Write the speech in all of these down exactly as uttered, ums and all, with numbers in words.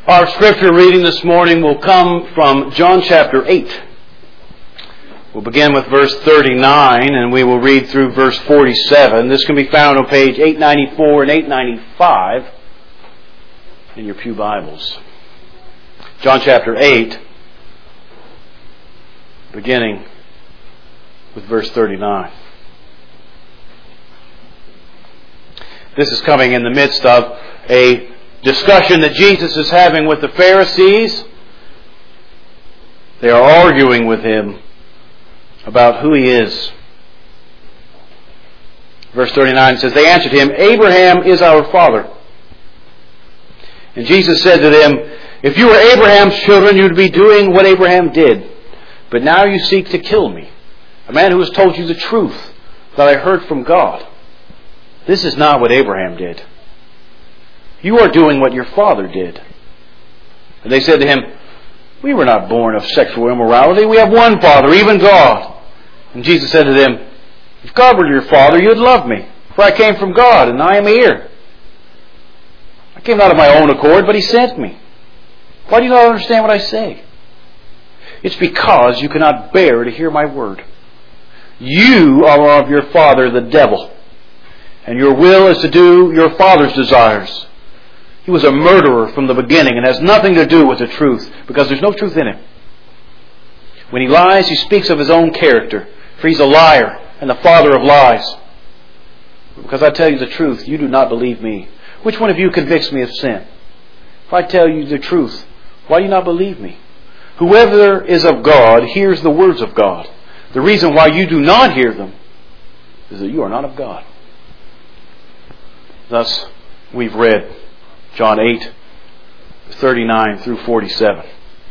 Our scripture reading this morning will come from John chapter eight. We'll begin with verse thirty-nine and we will read through verse forty-seven. This can be found on page eight ninety-four and eight ninety-five in your pew Bibles. John chapter eight, beginning with verse thirty-nine. This is coming in the midst of a discussion that Jesus is having with the Pharisees. They are arguing with him about who he is. Verse thirty-nine says, they answered him, Abraham is our father. And Jesus said to them, if you were Abraham's children, you would be doing what Abraham did. But now you seek to kill me, a man who has told you the truth that I heard from God. This is not what Abraham did. You are doing what your father did. And they said to him, we were not born of sexual immorality. We have one Father, even God. And Jesus said to them, if God were your Father, you would love me. For I came from God, and I am here. I came not of my own accord, but He sent me. Why do you not understand what I say? It's because you cannot bear to hear my word. You are of your father, the devil, and your will is to do your father's desires. He was a murderer from the beginning and has nothing to do with the truth because there's no truth in him. When he lies, he speaks of his own character, for he's a liar and the father of lies. Because I tell you the truth, you do not believe me. Which one of you convicts me of sin? If I tell you the truth, why do you not believe me? Whoever is of God hears the words of God. The reason why you do not hear them is that you are not of God. Thus, we've read John eight, thirty-nine through forty-seven.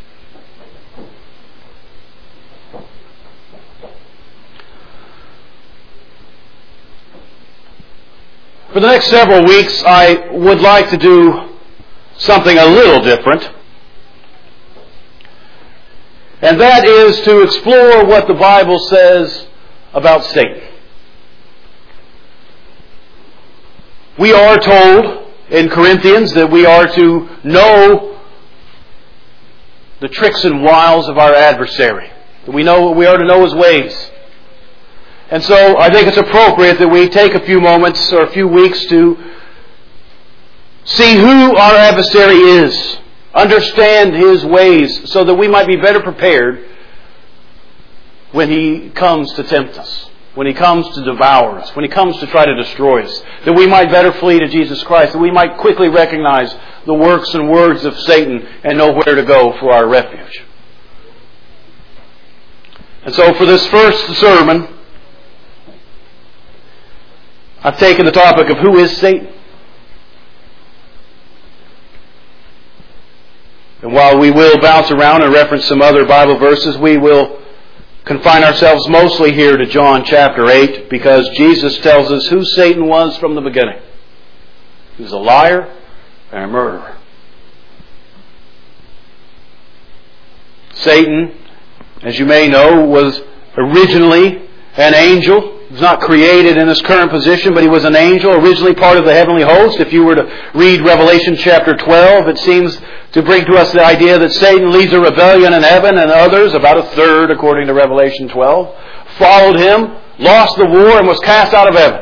For the next several weeks, I would like to do something a little different. And that is to explore what the Bible says about Satan. We are told in Corinthians that we are to know the tricks and wiles of our adversary. That we know we are to know his ways. And so I think it's appropriate that we take a few moments or a few weeks to see who our adversary is, understand his ways, so that we might be better prepared when he comes to tempt us, when he comes to devour us, when he comes to try to destroy us, that we might better flee to Jesus Christ, that we might quickly recognize the works and words of Satan and know where to go for our refuge. And so for this first sermon, I've taken the topic of who is Satan. And while we will bounce around and reference some other Bible verses, we will confine ourselves mostly here to John chapter eight, because Jesus tells us who Satan was from the beginning. He was a liar and a murderer. Satan, as you may know, was originally an angel. He was not created in his current position, but he was an angel, originally part of the heavenly host. If you were to read Revelation chapter twelve, it seems to bring to us the idea that Satan leads a rebellion in heaven, and others, about a third according to Revelation twelve, followed him, lost the war, and was cast out of heaven.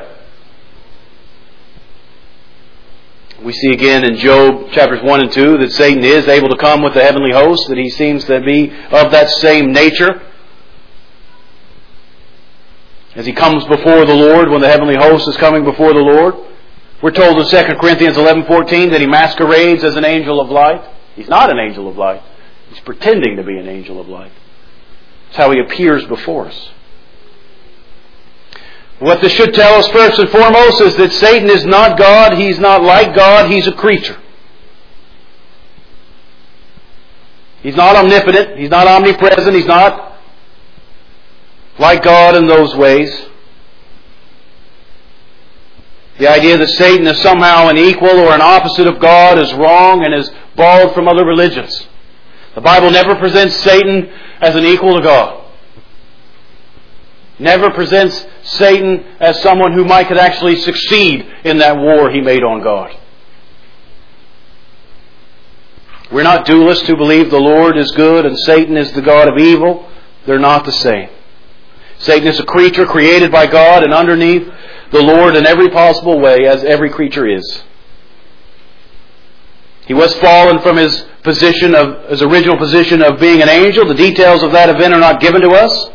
We see again in Job chapters one and two that Satan is able to come with the heavenly host, that he seems to be of that same nature. As he comes before the Lord, when the heavenly host is coming before the Lord, we're told in Second Corinthians eleven fourteen that he masquerades as an angel of light. He's not an angel of light. He's pretending to be an angel of light. That's how he appears before us. What this should tell us first and foremost is that Satan is not God. He's not like God. He's a creature. He's not omnipotent. He's not omnipresent. He's not like God in those ways. The idea that Satan is somehow an equal or an opposite of God is wrong and is borrowed from other religions. The Bible never presents Satan as an equal to God. Never presents Satan as someone who might could actually succeed in that war he made on God. We're not dualists who believe the Lord is good and Satan is the god of evil. They're not the same. Satan is a creature created by God and underneath the Lord in every possible way, as every creature is. He was fallen from his position of his original position of being an angel. The details of that event are not given to us.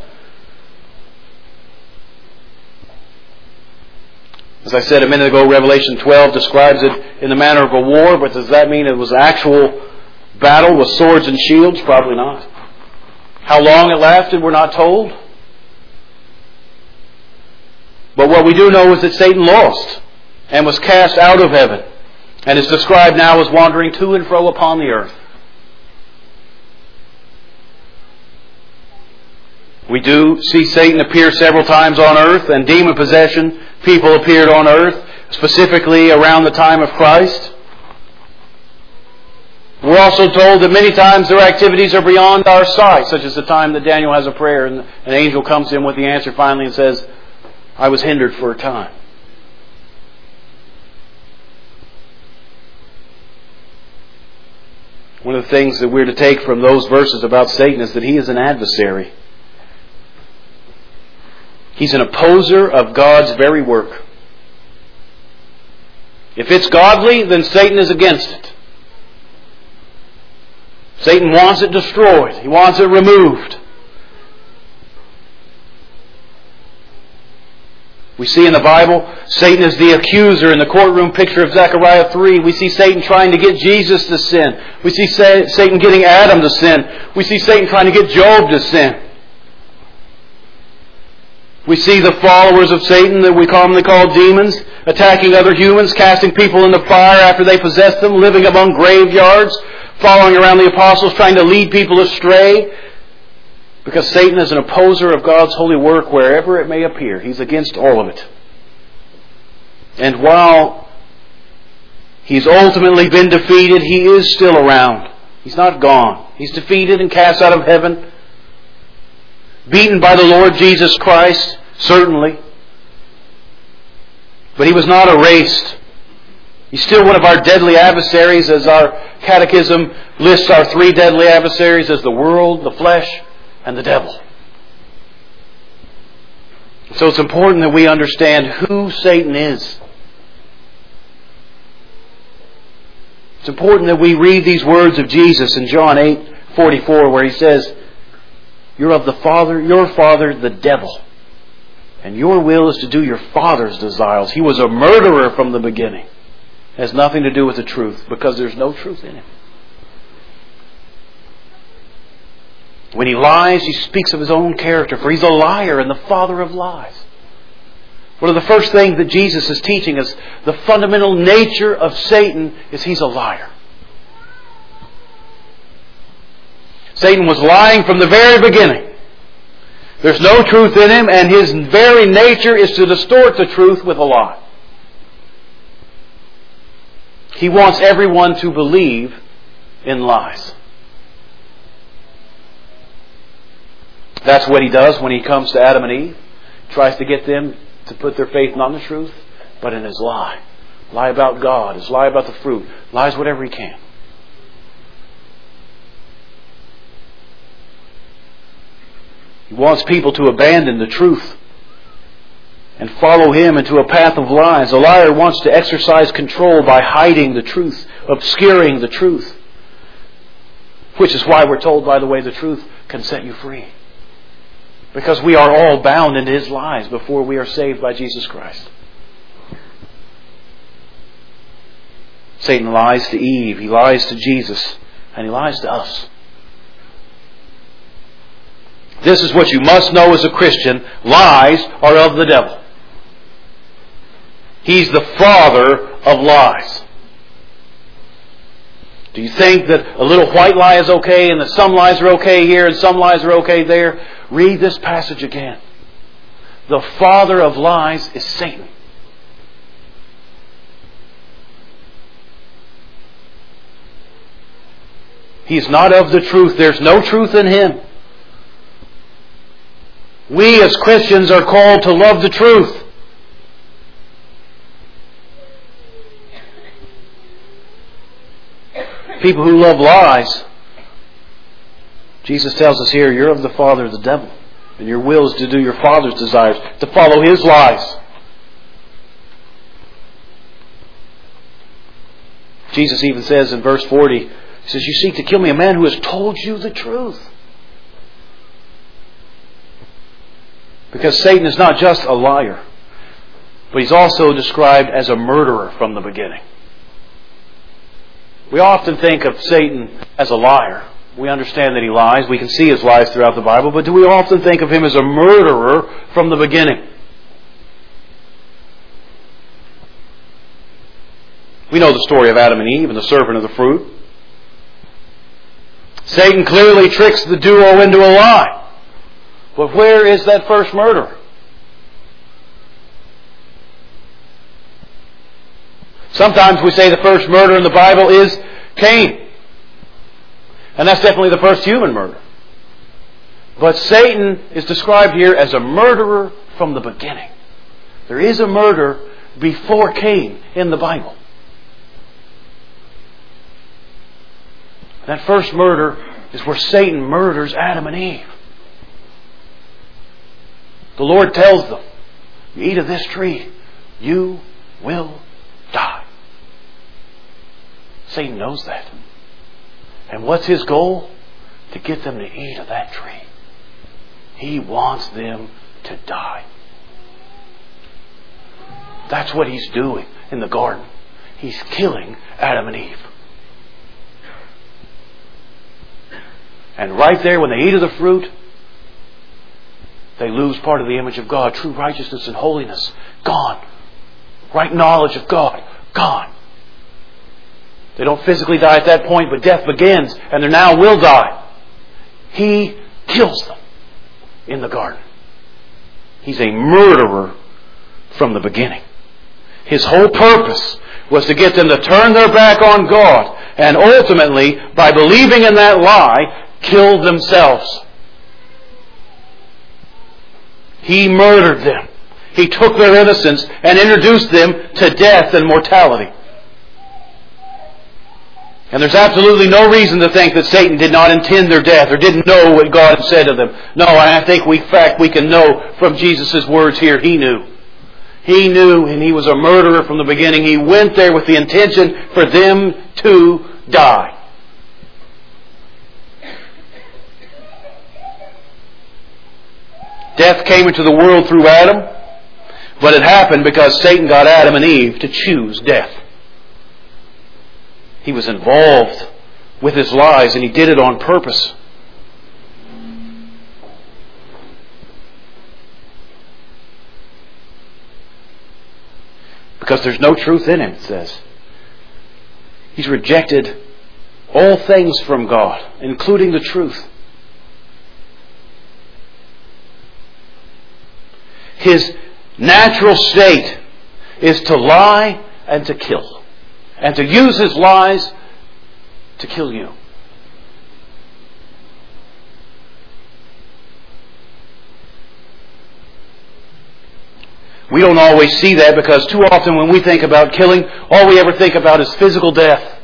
As I said a minute ago, Revelation twelve describes it in the manner of a war, but does that mean it was actual battle with swords and shields? Probably not. How long it lasted, we're not told. But what we do know is that Satan lost and was cast out of heaven and is described now as wandering to and fro upon the earth. We do see Satan appear several times on earth, and demon possession people appeared on earth, specifically around the time of Christ. We're also told that many times their activities are beyond our sight, such as the time that Daniel has a prayer and an angel comes to him with the answer finally and says, I was hindered for a time. One of the things that we're to take from those verses about Satan is that he is an adversary. He's an opposer of God's very work. If it's godly, then Satan is against it. Satan wants it destroyed. He wants it removed. We see in the Bible, Satan is the accuser. In the courtroom picture of Zechariah three, we see Satan trying to get Jesus to sin. We see Satan getting Adam to sin. We see Satan trying to get Job to sin. We see the followers of Satan, that we commonly call demons, attacking other humans, casting people into fire after they possess them, living among graveyards, following around the apostles, trying to lead people astray. Because Satan is an opposer of God's holy work wherever it may appear. He's against all of it. And while he's ultimately been defeated, he is still around. He's not gone. He's defeated and cast out of heaven. Beaten by the Lord Jesus Christ, certainly. But he was not erased. He's still one of our deadly adversaries, as our catechism lists our three deadly adversaries as the world, the flesh, and the devil. So it's important that we understand who Satan is. It's important that we read these words of Jesus in John eight forty-four, where he says, You're of the father, your father, the devil. And your will is to do your father's desires. He was a murderer from the beginning. It has nothing to do with the truth, because there's no truth in him. When he lies, he speaks of his own character, for he's a liar and the father of lies. One of the first things that Jesus is teaching us, the fundamental nature of Satan, is he's a liar. Satan was lying from the very beginning. There's no truth in him, and his very nature is to distort the truth with a lie. He wants everyone to believe in lies. That's what he does when he comes to Adam and Eve. He tries to get them to put their faith not in the truth, but in his lie. Lie about God, his lie about the fruit. Lies whatever he can. He wants people to abandon the truth and follow him into a path of lies. A liar wants to exercise control by hiding the truth, obscuring the truth. Which is why we're told, by the way, the truth can set you free. Because we are all bound into his lies before we are saved by Jesus Christ. Satan lies to Eve, he lies to Jesus, and he lies to us. This is what you must know as a Christian. Lies are of the devil. He's the father of lies. Do you think that a little white lie is okay and that some lies are okay here and some lies are okay there? Read this passage again. The father of lies is Satan. He's not of the truth. There's no truth in him. We as Christians are called to love the truth. people who love lies, Jesus tells us here, you're of the father of the devil. And your will is to do your father's desires, to follow his lies. Jesus even says in verse forty, He says, you seek to kill me, a man who has told you the truth. Because Satan is not just a liar, but he's also described as a murderer from the beginning. We often think of Satan as a liar. We understand that he lies. We can see his lies throughout the Bible. But do we often think of him as a murderer from the beginning? We know the story of Adam and Eve and the serpent of the fruit. Satan clearly tricks the duo into a lie. But where is that first murderer? Sometimes we say the first murder in the Bible is Cain. And that's definitely the first human murder. But Satan is described here as a murderer from the beginning. There is a murder before Cain in the Bible. That first murder is where Satan murders Adam and Eve. The Lord tells them, you eat of this tree, you will die. Satan knows that. And what's his goal? To get them to eat of that tree. He wants them to die. That's what he's doing in the garden. He's killing Adam and Eve. And right there, when they eat of the fruit, they lose part of the image of God. True righteousness and holiness, gone. Right knowledge of God, gone. They don't physically die at that point, but death begins, and they now will die. He kills them in the garden. He's a murderer from the beginning. His whole purpose was to get them to turn their back on God, and ultimately, by believing in that lie, kill themselves. He murdered them. He took their innocence and introduced them to death and mortality. And there's absolutely no reason to think that Satan did not intend their death or didn't know what God had said to them. No, I think we, in fact, we can know from Jesus' words here, He knew. He knew, and He was a murderer from the beginning. He went there with the intention for them to die. Death came into the world through Adam, but it happened because Satan got Adam and Eve to choose death. He was involved with his lies, and he did it on purpose. Because there's no truth in him, it says. He's rejected all things from God, including the truth. His natural state is to lie and to kill. And to use his lies to kill you. We don't always see that because too often when we think about killing, all we ever think about is physical death.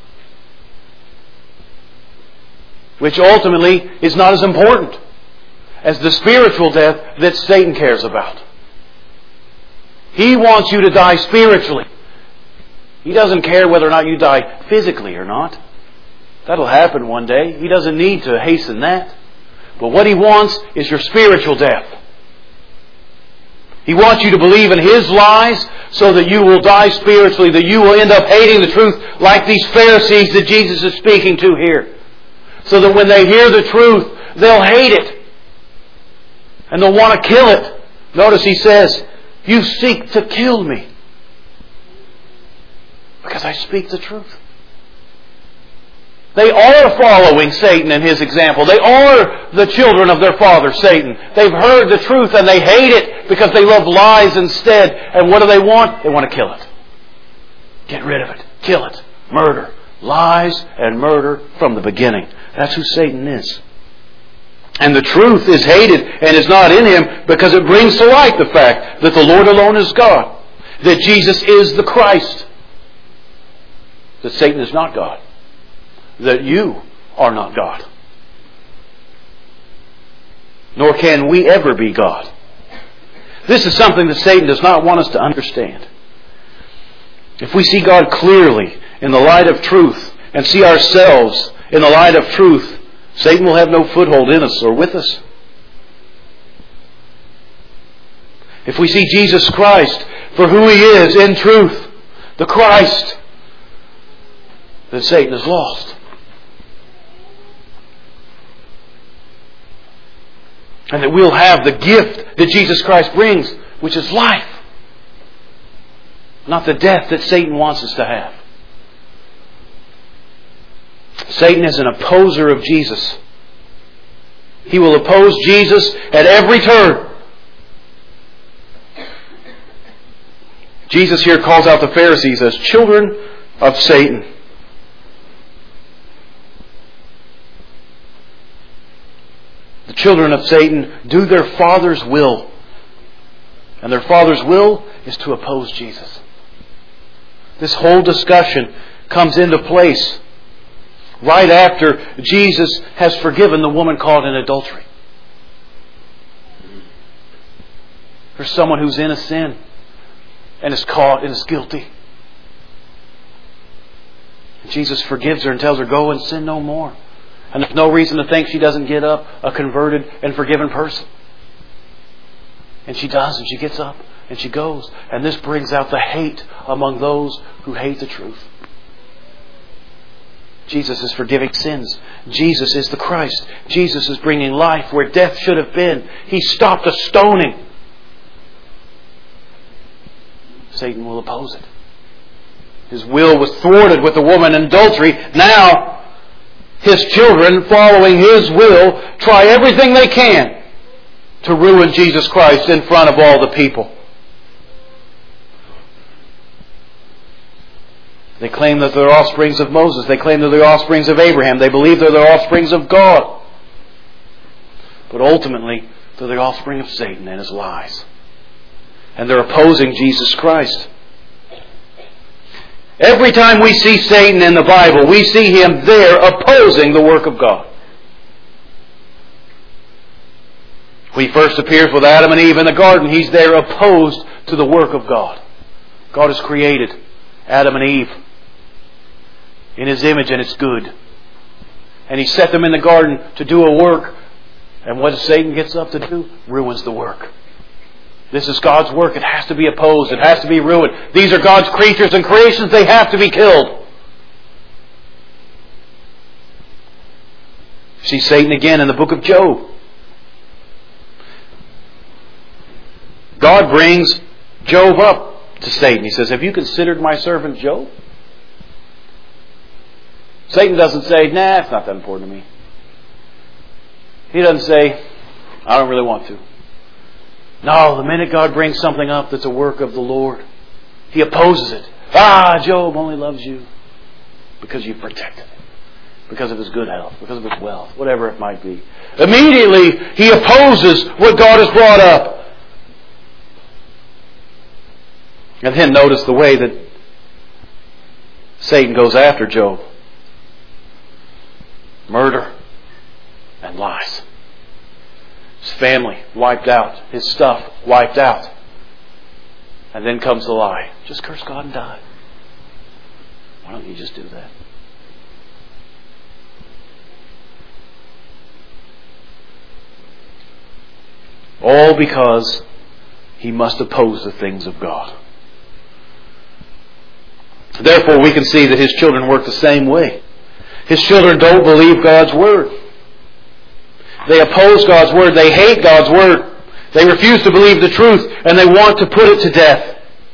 Which ultimately is not as important as the spiritual death that Satan cares about. He wants you to die spiritually. He doesn't care whether or not you die physically or not. That'll happen one day. He doesn't need to hasten that. But what he wants is your spiritual death. He wants you to believe in his lies so that you will die spiritually, that you will end up hating the truth like these Pharisees that Jesus is speaking to here. So that when they hear the truth, they'll hate it. And they'll want to kill it. Notice he says, you seek to kill me. Because I speak the truth. They are following Satan and his example. They are the children of their father, Satan. They've heard the truth and they hate it because they love lies instead. And what do they want? They want to kill it. Get rid of it. Kill it. Murder. Lies and murder from the beginning. That's who Satan is. And the truth is hated and is not in him because it brings to light the fact that the Lord alone is God. That Jesus is the Christ. That Satan is not God. that you are not God. Nor can we ever be God. This is something that Satan does not want us to understand. If we see God clearly in the light of truth and see ourselves in the light of truth, Satan will have no foothold in us or with us. If we see Jesus Christ for who He is in truth, the Christ, then Satan is lost. And that we'll have the gift that Jesus Christ brings, which is life. Not the death that Satan wants us to have. Satan is an opposer of Jesus. He will oppose Jesus at every turn. Jesus here calls out the Pharisees as children of Satan. The children of Satan do their father's will. And their father's will is to oppose Jesus. This whole discussion comes into place right after Jesus has forgiven the woman caught in adultery. There's someone who's in a sin and is caught and is guilty. Jesus forgives her and tells her, go and sin no more. And there's no reason to think she doesn't get up a converted and forgiven person. And she does, and she gets up and she goes. And this brings out the hate among those who hate the truth. Jesus is forgiving sins. Jesus is the Christ. Jesus is bringing life where death should have been. He stopped a stoning. Satan will oppose it. His will was thwarted with the woman in adultery. Now, his children, following his will, try everything they can to ruin Jesus Christ in front of all the people. They claim that they're offsprings of Moses. They claim that they're offsprings of Abraham. They believe that they're offsprings of God. But ultimately, they're the offspring of Satan and his lies. And they're opposing Jesus Christ. Every time we see Satan in the Bible, we see him there opposing the work of God. When he first appears with Adam and Eve in the garden, he's there opposed to the work of God. God has created Adam and Eve in His image, and it's good. And He set them in the garden to do a work. And what Satan gets up to do? Ruins the work. This is God's work. It has to be opposed. It has to be ruined. These are God's creatures and creations. They have to be killed. See Satan again in the book of Job. God brings Job up to Satan. He says, have you considered my servant Job? Satan doesn't say, nah, it's not that important to me. He doesn't say, I don't really want to. No, the minute God brings something up that's a work of the Lord, He opposes it. Ah, Job only loves you because you've protected him. Because of his good health, because of his wealth, whatever it might be. Immediately, he opposes what God has brought up. And then notice the way that Satan goes after Job. Murder and lies. His family wiped out. His stuff wiped out. And then comes the lie. Just curse God and die. Why don't you just do that? All because he must oppose the things of God. Therefore, we can see that his children work the same way. His children don't believe God's Word. They oppose God's Word. They hate God's Word. They refuse to believe the truth, and they want to put it to death.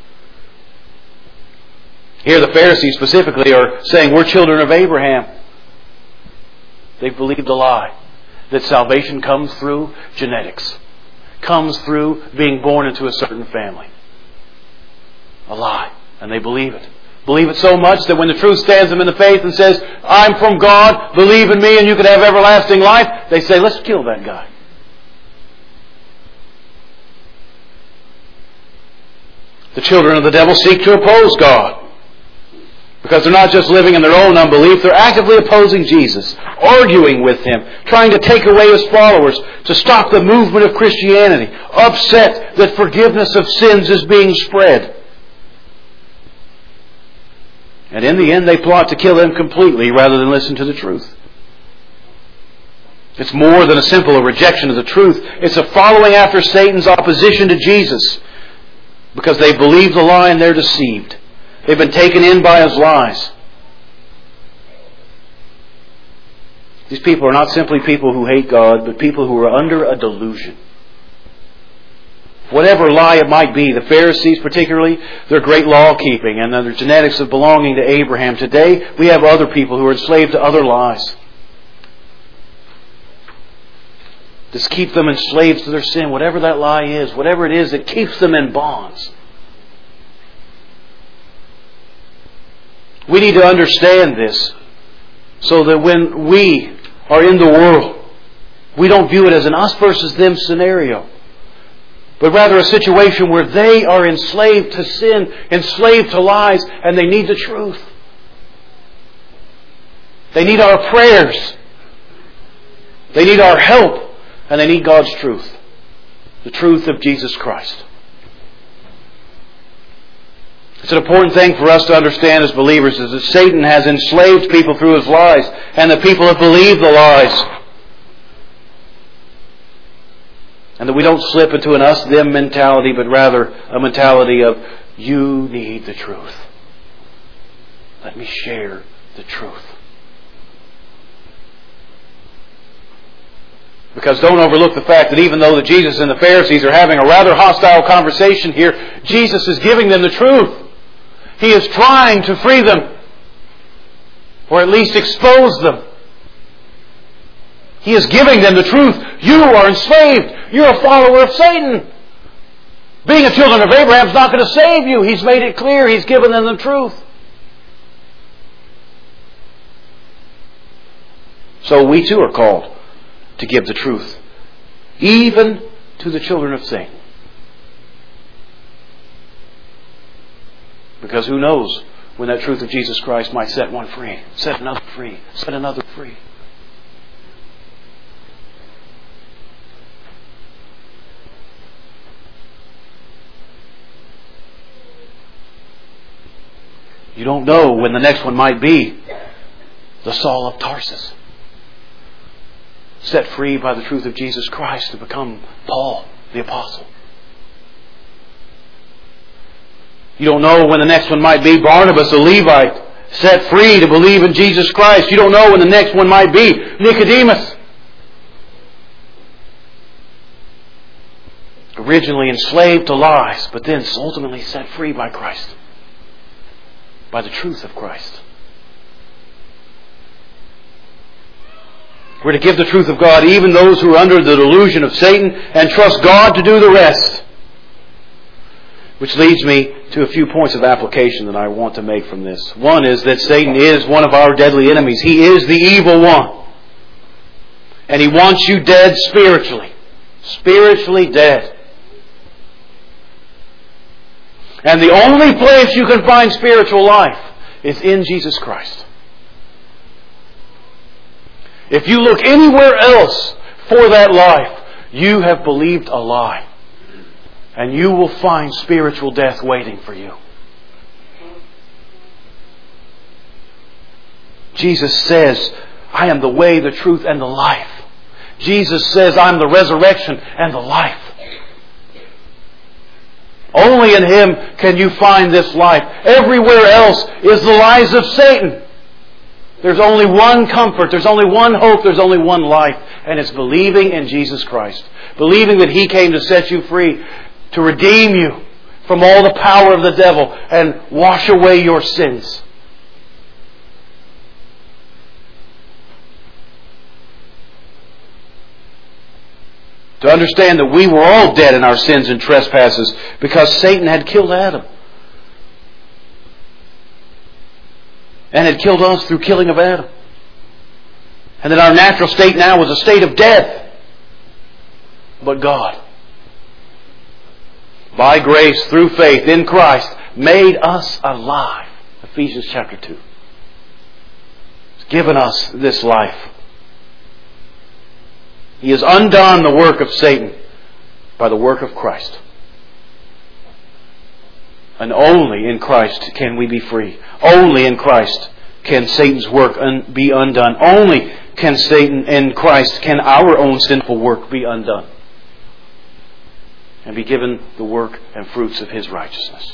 Here the Pharisees specifically are saying, we're children of Abraham. They've believed the lie that salvation comes through genetics. Comes through being born into a certain family. A lie. And they believe it. Believe it so much that when the truth stands them in the face and says, I'm from God, believe in me and you can have everlasting life, they say, let's kill that guy. The children of the devil seek to oppose God. Because they're not just living in their own unbelief, they're actively opposing Jesus, arguing with Him, trying to take away His followers, to stop the movement of Christianity, upset that forgiveness of sins is being spread. And in the end, they plot to kill Him completely rather than listen to the truth. It's more than a simple rejection of the truth. It's a following after Satan's opposition to Jesus, because they believe the lie and they're deceived. They've been taken in by his lies. These people are not simply people who hate God, but people who are under a delusion. Whatever lie it might be, the Pharisees particularly, their great law-keeping and their genetics of belonging to Abraham. Today, we have other people who are enslaved to other lies. Just keep them enslaved to their sin, whatever that lie is, whatever it is that keeps them in bonds. We need to understand this so that when we are in the world, we don't view it as an us versus them scenario, but rather a situation where they are enslaved to sin, enslaved to lies, and they need the truth. They need our prayers. They need our help, and they need God's truth, the truth of Jesus Christ. It's an important thing for us to understand as believers is that Satan has enslaved people through his lies, and the people have believed the lies. And that we don't slip into an us-them mentality, but rather a mentality of, you need the truth. Let me share the truth. Because don't overlook the fact that even though that Jesus and the Pharisees are having a rather hostile conversation here, Jesus is giving them the truth. He is trying to free them, or at least expose them. He is giving them the truth. You are enslaved. You're a follower of Satan. Being a children of Abraham is not going to save you. He's made it clear. He's given them the truth. So we too are called to give the truth, even to the children of Satan. Because who knows when that truth of Jesus Christ might set one free, set another free, set another free. You don't know when the next one might be the Saul of Tarsus, set free by the truth of Jesus Christ to become Paul, the Apostle. You don't know when the next one might be Barnabas, a Levite, set free to believe in Jesus Christ. You don't know when the next one might be Nicodemus, originally enslaved to lies, but then ultimately set free by Christ, by the truth of Christ. We're to give the truth of God even those who are under the delusion of Satan, and trust God to do the rest. Which leads me to a few points of application that I want to make from this. One is that Satan is one of our deadly enemies. He is the evil one. And he wants you dead spiritually. Spiritually dead. And the only place you can find spiritual life is in Jesus Christ. If you look anywhere else for that life, you have believed a lie. And you will find spiritual death waiting for you. Jesus says, I am the way, the truth, and the life. Jesus says, I'm the resurrection and the life. Only in Him can you find this life. Everywhere else is the lies of Satan. There's only one comfort, there's only one hope, there's only one life. And it's believing in Jesus Christ. Believing that He came to set you free, to redeem you from all the power of the devil and wash away your sins. To understand that we were all dead in our sins and trespasses because Satan had killed Adam. And had killed us through killing of Adam. And that our natural state now was a state of death. But God, by grace, through faith in Christ, made us alive. Ephesians chapter two. He's given us this life. He has undone the work of Satan by the work of Christ. And only in Christ can we be free. Only in Christ can Satan's work un- be undone. Only can Satan in Christ can our own sinful work be undone and be given the work and fruits of His righteousness.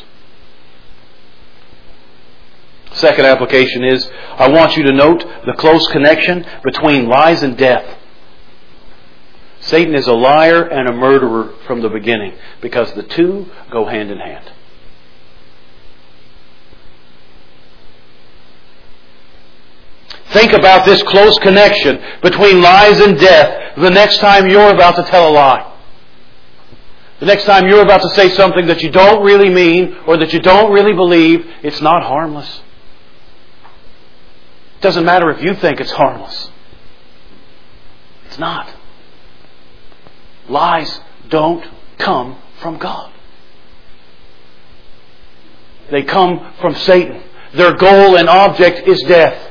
Second application is, I want you to note the close connection between lies and death. Satan is a liar and a murderer from the beginning because the two go hand in hand. Think about this close connection between lies and death the next time you're about to tell a lie. The next time you're about to say something that you don't really mean or that you don't really believe. It's not harmless. It doesn't matter if you think it's harmless. It's not. Lies don't come from God. They come from Satan. Their goal and object is death.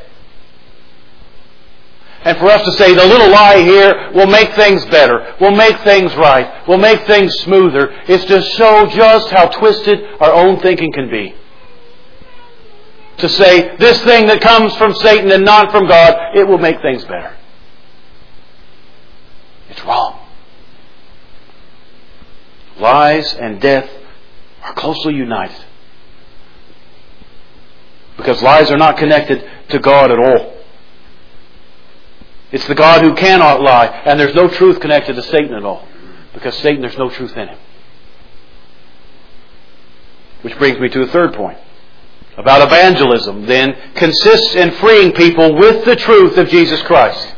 And for us to say the little lie here will make things better, will make things right, will make things smoother, is to show just how twisted our own thinking can be. To say this thing that comes from Satan and not from God, it will make things better. It's wrong. Lies and death are closely united. Because lies are not connected to God at all. It's the God who cannot lie, and there's no truth connected to Satan at all. Because Satan, there's no truth in him. Which brings me to a third point. About evangelism, then, consists in freeing people with the truth of Jesus Christ.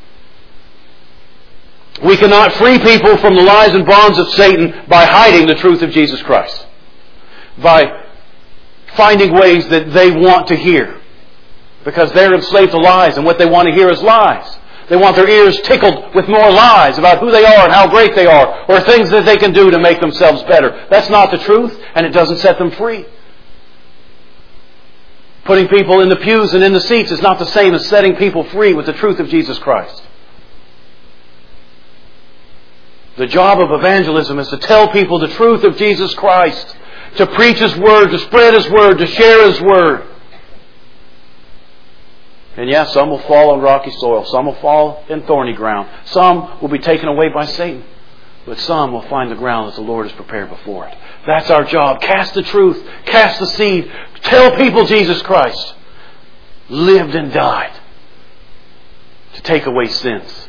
We cannot free people from the lies and bonds of Satan by hiding the truth of Jesus Christ. By finding ways that they want to hear. Because they're enslaved to lies, and what they want to hear is lies. They want their ears tickled with more lies about who they are and how great they are, or things that they can do to make themselves better. That's not the truth, and it doesn't set them free. Putting people in the pews and in the seats is not the same as setting people free with the truth of Jesus Christ. The job of evangelism is to tell people the truth of Jesus Christ, to preach His Word, to spread His Word, to share His Word. And yes, some will fall on rocky soil. Some will fall in thorny ground. Some will be taken away by Satan. But some will find the ground that the Lord has prepared before it. That's our job. Cast the truth. Cast the seed. Tell people Jesus Christ lived and died to take away sins.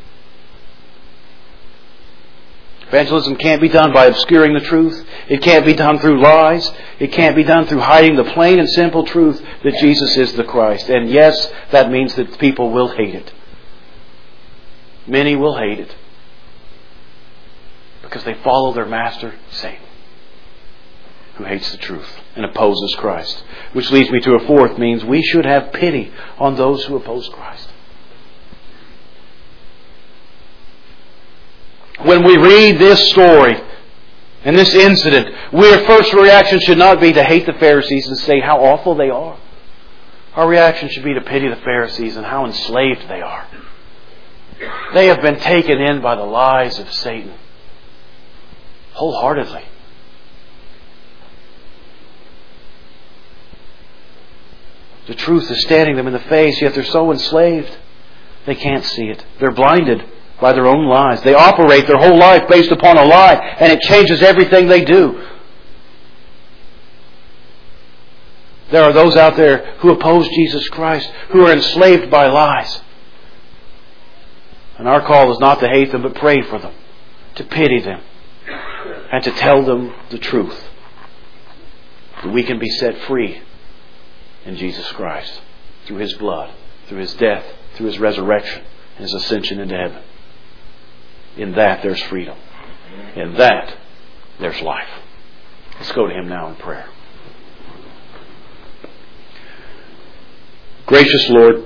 Evangelism can't be done by obscuring the truth. It can't be done through lies. It can't be done through hiding the plain and simple truth that Jesus is the Christ. And yes, that means that people will hate it. Many will hate it. Because they follow their master, Satan, who hates the truth and opposes Christ. Which leads me to a fourth, means we should have pity on those who oppose Christ. When we read this story and this incident, our first reaction should not be to hate the Pharisees and say how awful they are. Our reaction should be to pity the Pharisees and how enslaved they are. They have been taken in by the lies of Satan wholeheartedly. The truth is standing them in the face, yet they're so enslaved they can't see it. They're blinded by their own lies. They operate their whole life based upon a lie, and it changes everything they do. There are those out there who oppose Jesus Christ, who are enslaved by lies. And our call is not to hate them, but pray for them, to pity them, and to tell them the truth. That we can be set free in Jesus Christ, through His blood, through His death, through His resurrection, and His ascension into heaven. In that there's freedom. In that there's life. Let's go to Him now in prayer. Gracious Lord,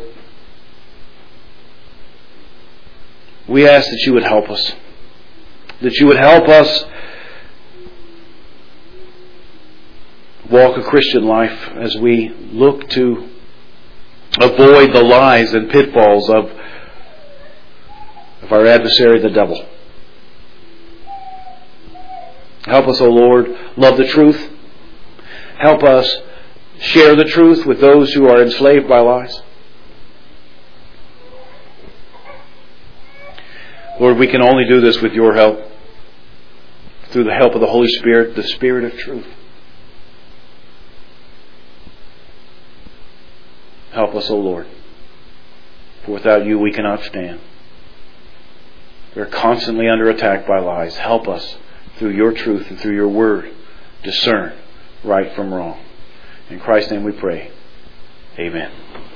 we ask that You would help us. That You would help us walk a Christian life, as we look to avoid the lies and pitfalls of, of our adversary, the devil. Help us, O Lord, love the truth. Help us share the truth with those who are enslaved by lies. Lord, we can only do this with your help, through the help of the Holy Spirit, the Spirit of truth. Help us, O Lord, for without you we cannot stand. We are constantly under attack by lies. Help us, through your truth and through your word, discern right from wrong. In Christ's name we pray. Amen.